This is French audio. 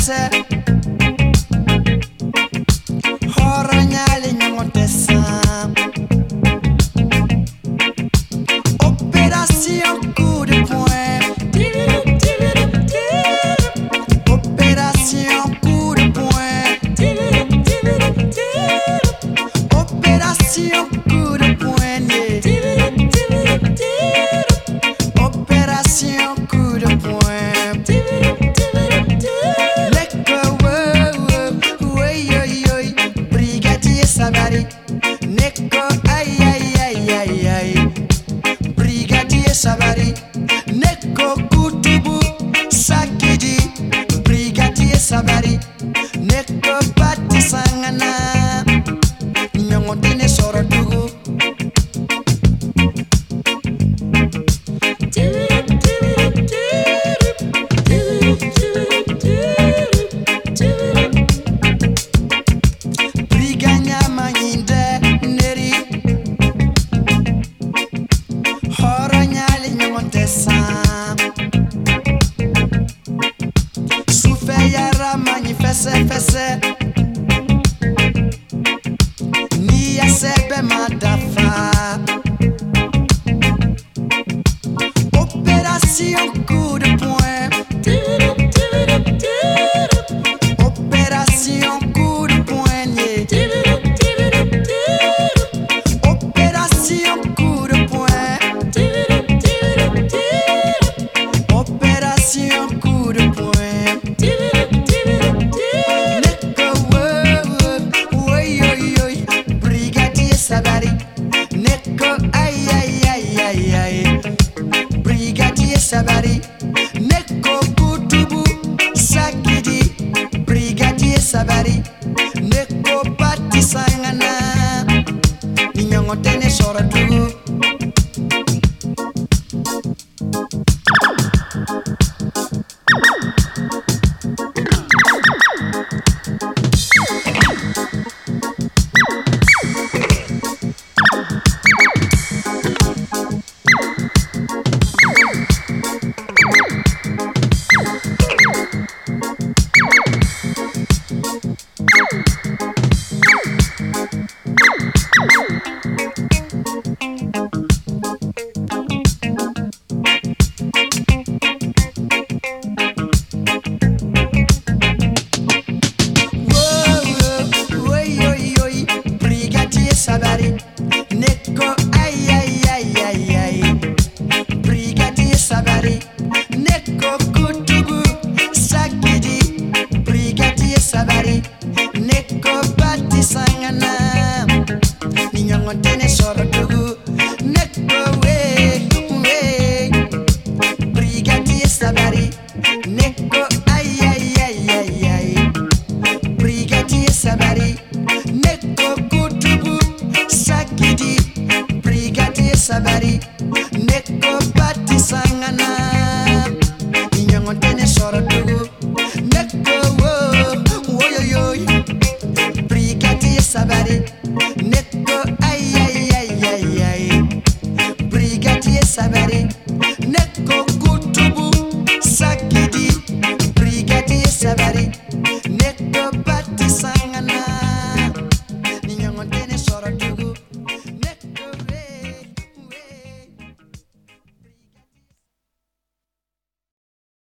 fese horanyali nyangote sam opération coup de poing opération coup de poing opération coup de poignet opération coup de poing brigadier Sabari Neko ay brigadier Sabari Neko Kutubu Sakidi brigadier Sabari Neko Pati Sangana Nyongotine Sorotugu fese ni ya sebe madafa opération coup de poing opération coup de poignet opération coup de poing opération coup de poing